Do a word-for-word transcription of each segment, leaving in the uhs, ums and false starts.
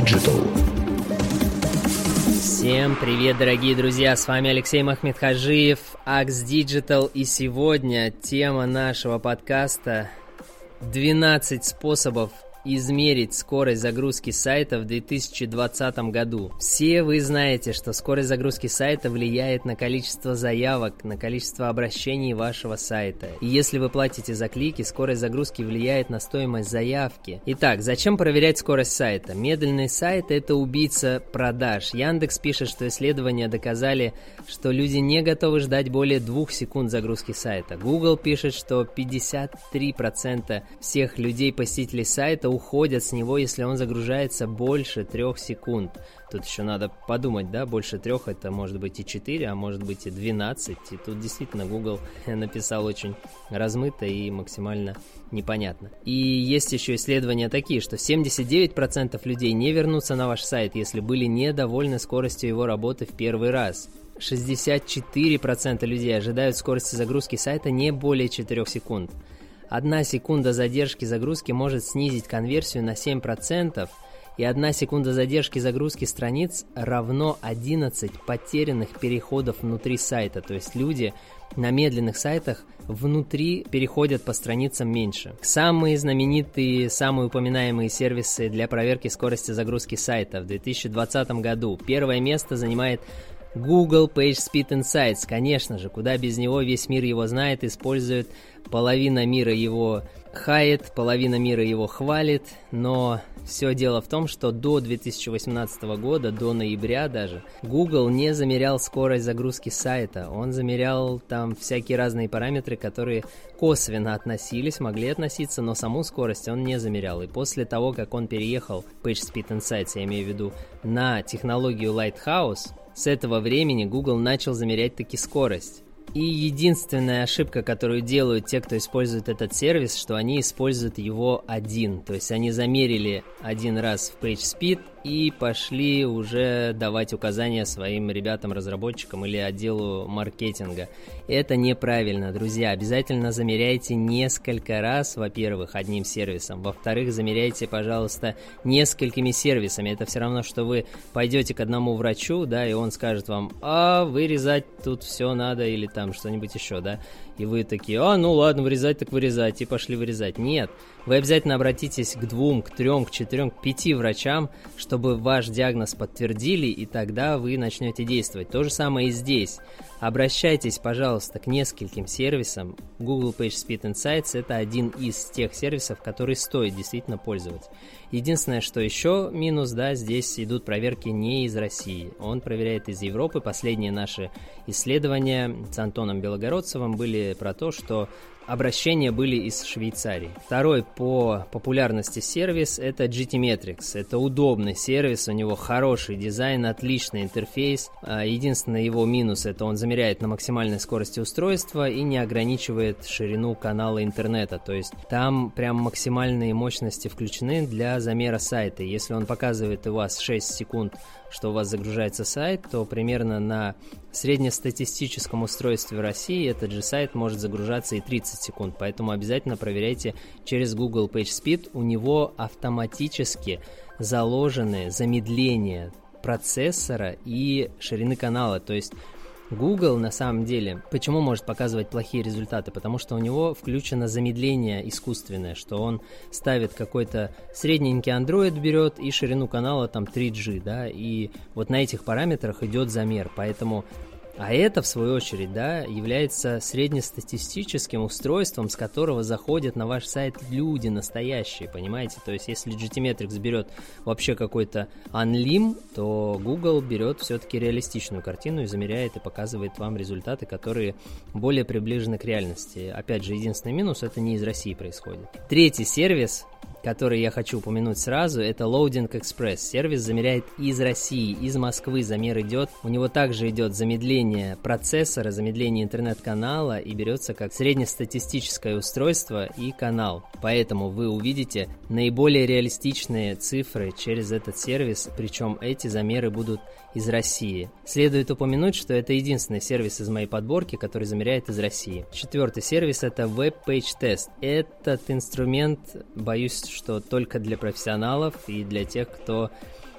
Digital. Всем привет, дорогие друзья, с вами Алексей Махметхажиев, Axe Digital, и сегодня тема нашего подкаста двенадцать способов измерить скорость загрузки сайта в две тысячи двадцатом году. Все вы знаете, что скорость загрузки сайта влияет на количество заявок, на количество обращений вашего сайта. И если вы платите за клики, скорость загрузки влияет на стоимость заявки. Итак, зачем проверять скорость сайта? Медленный сайт – это убийца продаж. Яндекс пишет, что исследования доказали, что люди не готовы ждать более двух секунд загрузки сайта. Google пишет, что пятьдесят три процента всех людей, посетителей сайта, уходят с него, если он загружается больше трех секунд. Тут еще надо подумать, да, больше трех это может быть и четыре, а может быть и двенадцать. И тут действительно Google написал очень размыто и максимально непонятно. И есть еще исследования такие, что семьдесят девять процентов людей не вернутся на ваш сайт, если были недовольны скоростью его работы в первый раз. шестьдесят четыре процента людей ожидают скорости загрузки сайта не более четырех секунд. Одна секунда задержки загрузки может снизить конверсию на семь процентов, и одна секунда задержки загрузки страниц равно одиннадцать потерянных переходов внутри сайта. То есть люди на медленных сайтах внутри переходят по страницам меньше. Самые знаменитые, самые упоминаемые сервисы для проверки скорости загрузки сайта в две тысячи двадцатом году. Первое место занимает Google PageSpeed Insights, конечно же, куда без него, весь мир его знает, использует, половина мира его хает, половина мира его хвалит, но все дело в том, что до две тысячи восемнадцатого года, до ноября даже, Google не замерял скорость загрузки сайта, он замерял там всякие разные параметры, которые косвенно относились, могли относиться, но саму скорость он не замерял. И после того, как он переехал, PageSpeed Insights, я имею в виду, на технологию Lighthouse, с этого времени Google начал замерять таки скорость. И единственная ошибка, которую делают те, кто использует этот сервис, что они используют его один. То есть они замерили один раз в PageSpeed и пошли уже давать указания своим ребятам-разработчикам или отделу маркетинга. Это неправильно, друзья. Обязательно замеряйте несколько раз, во-первых, одним сервисом. Во-вторых, замеряйте, пожалуйста, несколькими сервисами. Это все равно, что вы пойдете к одному врачу, да, и он скажет вам: а вырезать тут все надо, или там что-нибудь еще, да. И вы такие: а, ну ладно, вырезать так вырезать, и пошли вырезать. Нет, вы обязательно обратитесь к двум, к трем, к четырем, к пяти врачам, чтобы ваш диагноз подтвердили, и тогда вы начнете действовать. То же самое и здесь. Обращайтесь, пожалуйста, к нескольким сервисам. Google PageSpeed Insights — это один из тех сервисов, который стоит действительно пользовать. Единственное, что еще минус, да, здесь идут проверки не из России. Он проверяет из Европы. Последние наши исследования с Антоном Белогородцевым были про то, что обращения были из Швейцарии. Второй по популярности сервис — это GTmetrix. Это удобный сервис, у него хороший дизайн, отличный интерфейс. Единственный его минус — это он замеряет на максимальной скорости устройства и не ограничивает ширину канала интернета. То есть там прям максимальные мощности включены для замера сайта. Если он показывает у вас шесть секунд, что у вас загружается сайт, то примерно на среднестатистическом устройстве в России этот же сайт может загружаться и тридцать секунд, поэтому обязательно проверяйте через Google PageSpeed. У него автоматически заложены замедления процессора и ширины канала, то есть Google на самом деле, почему может показывать плохие результаты? Потому что у него включено замедление искусственное, что он ставит какой-то средненький Android, берет и ширину канала там три джи, да, и вот на этих параметрах идет замер, поэтому... А это, в свою очередь, да, является среднестатистическим устройством, с которого заходят на ваш сайт люди настоящие, понимаете? То есть, если GTmetrix берет вообще какой-то Unlim, то Google берет все-таки реалистичную картину и замеряет и показывает вам результаты, которые более приближены к реальности. Опять же, единственный минус — это не из России происходит. Третий сервис, который я хочу упомянуть сразу, это Loading Express. Сервис замеряет из России, из Москвы замер идет. У него также идет замедление процессора, замедление интернет-канала и берется как среднестатистическое устройство и канал. Поэтому вы увидите наиболее реалистичные цифры через этот сервис, причем эти замеры будут из России. Следует упомянуть, что это единственный сервис из моей подборки, который замеряет из России. Четвертый сервис — это Web Page Test. Этот инструмент, боюсь, что только для профессионалов и для тех, кто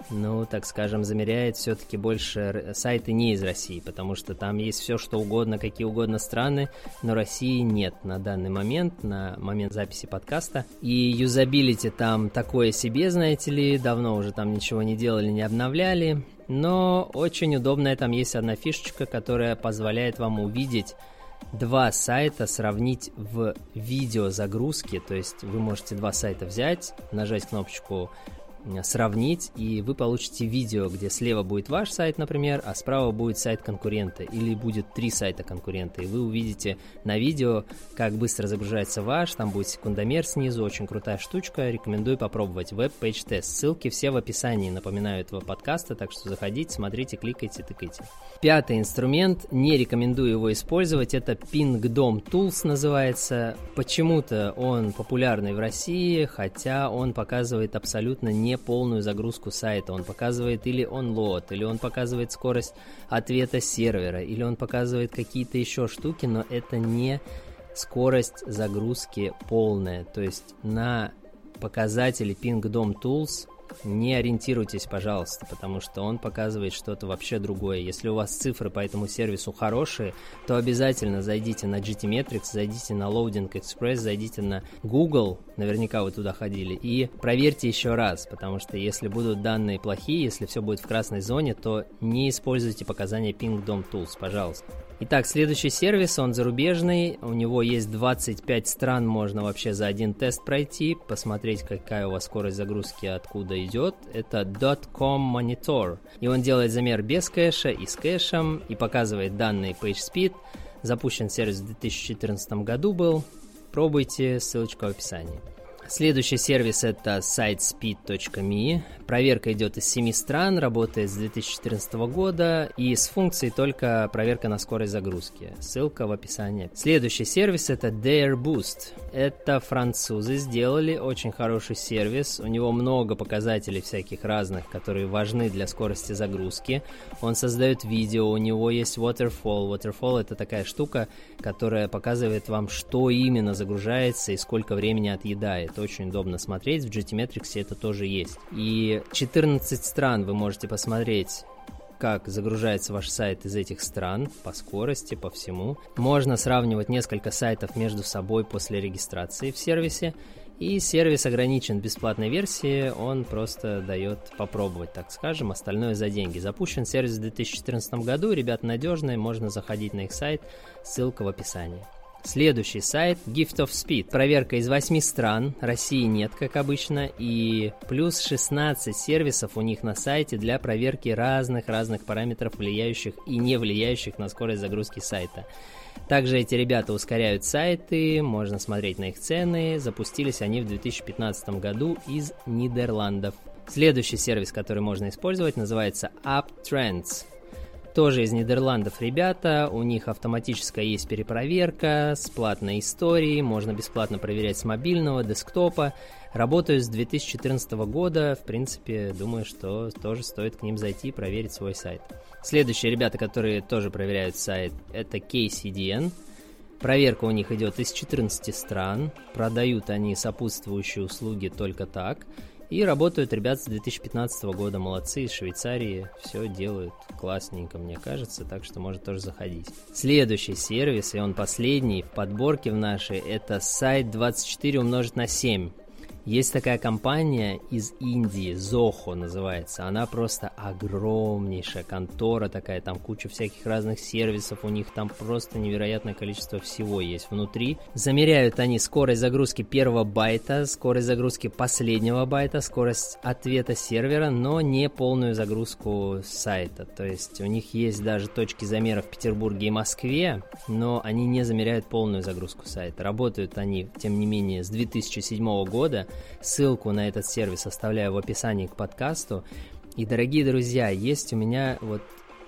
ну, так скажем, замеряет все-таки больше сайты не из России, потому что там есть все, что угодно, какие угодно страны, но России нет на данный момент, на момент записи подкаста. И юзабилити там такое себе, знаете ли, давно уже там ничего не делали, не обновляли, но очень удобная там есть одна фишечка, которая позволяет вам увидеть два сайта, сравнить в видеозагрузке, то есть вы можете два сайта взять, нажать кнопочку «Сравнить», и вы получите видео, где слева будет ваш сайт, например, а справа будет сайт конкурента, или будет три сайта конкурента, и вы увидите на видео, как быстро загружается ваш, там будет секундомер снизу, очень крутая штучка, рекомендую попробовать. Веб-пейдж-тест, ссылки все в описании, напоминаю, этого подкаста, так что заходите, смотрите, кликайте, тыкайте. Пятый инструмент, не рекомендую его использовать, это Pingdom Tools называется. Почему-то он популярный в России, хотя он показывает абсолютно не полную загрузку сайта. Он показывает или онлоад, или он показывает скорость ответа сервера, или он показывает какие-то еще штуки, но это не скорость загрузки полная. То есть на показатели Pingdom Tools не ориентируйтесь, пожалуйста, потому что он показывает что-то вообще другое. Если у вас цифры по этому сервису хорошие, то обязательно зайдите на джи ти Metrics, зайдите на Loading Express, зайдите на Google, наверняка вы туда ходили, и проверьте еще раз, потому что если будут данные плохие, если все будет в красной зоне, то не используйте показания Pingdom Tools, пожалуйста. Итак, следующий сервис, он зарубежный, у него есть двадцать пять стран, можно вообще за один тест пройти, посмотреть, какая у вас скорость загрузки, откуда идет. Это .com Monitor, и он делает замер без кэша и с кэшем, и показывает данные PageSpeed. Запущен сервис в две тысячи четырнадцатом году был, пробуйте, ссылочка в описании. Следующий сервис это sitespeed точка ми. Проверка идет из семи стран, работает с две тысячи четырнадцатого года и с функцией только проверка на скорость загрузки. Ссылка в описании. Следующий сервис это DareBoost. Это французы сделали, очень хороший сервис. У него много показателей всяких разных, которые важны для скорости загрузки. Он создает видео, у него есть Waterfall. Waterfall это такая штука, которая показывает вам, что именно загружается и сколько времени отъедает. Очень удобно смотреть, в джи ти Metrics это тоже есть. И четырнадцать стран вы можете посмотреть, как загружается ваш сайт из этих стран, по скорости, по всему. Можно сравнивать несколько сайтов между собой после регистрации в сервисе. И сервис ограничен бесплатной версией, он просто дает попробовать, так скажем, остальное за деньги. Запущен сервис в две тысячи четырнадцатом году, ребята надежные, можно заходить на их сайт, ссылка в описании. Следующий сайт Gift of Speed. Проверка из восьми стран, России нет, как обычно, и плюс шестнадцать сервисов у них на сайте для проверки разных-разных параметров, влияющих и не влияющих на скорость загрузки сайта. Также эти ребята ускоряют сайты, можно смотреть на их цены. Запустились они в две тысячи пятнадцатом году из Нидерландов. Следующий сервис, который можно использовать, называется UpTrends. Тоже из Нидерландов ребята, у них автоматическая есть перепроверка с платной историей, можно бесплатно проверять с мобильного, десктопа. Работают с две тысячи четырнадцатого года, в принципе, думаю, что тоже стоит к ним зайти и проверить свой сайт. Следующие ребята, которые тоже проверяют сайт, это кей си ди эн. Проверка у них идет из четырнадцати стран, продают они сопутствующие услуги только так. И работают ребята с две тысячи пятнадцатого года, молодцы, из Швейцарии, все делают классненько, мне кажется, так что может тоже заходить. Следующий сервис, и он последний в подборке в нашей, это сайт двадцать четыре умножить на семь. Есть такая компания из Индии, Zoho называется, она просто огромнейшая контора такая, там куча всяких разных сервисов, у них там просто невероятное количество всего есть внутри. Замеряют они скорость загрузки первого байта, скорость загрузки последнего байта, скорость ответа сервера, но не полную загрузку сайта. То есть у них есть даже точки замера в Петербурге и Москве, но они не замеряют полную загрузку сайта. Работают они, тем не менее, с две тысячи седьмого года. Ссылку на этот сервис оставляю в описании к подкасту. И, дорогие друзья, есть у меня вот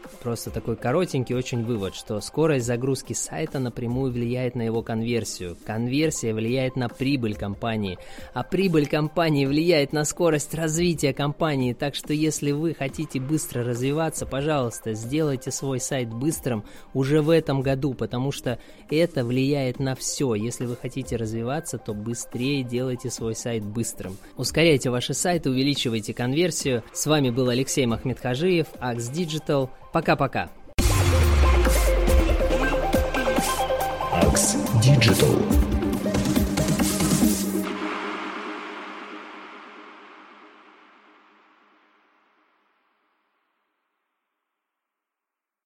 просто такой коротенький очень вывод, что скорость загрузки сайта напрямую влияет на его конверсию. Конверсия влияет на прибыль компании, а прибыль компании влияет на скорость развития компании. Так что если вы хотите быстро развиваться, пожалуйста, сделайте свой сайт быстрым уже в этом году, потому что это влияет на все. Если вы хотите развиваться, то быстрее делайте свой сайт быстрым. Ускоряйте ваши сайты, увеличивайте конверсию. С вами был Алексей Махметхажиев, Axe Digital. Пока-пока. Axe Digital.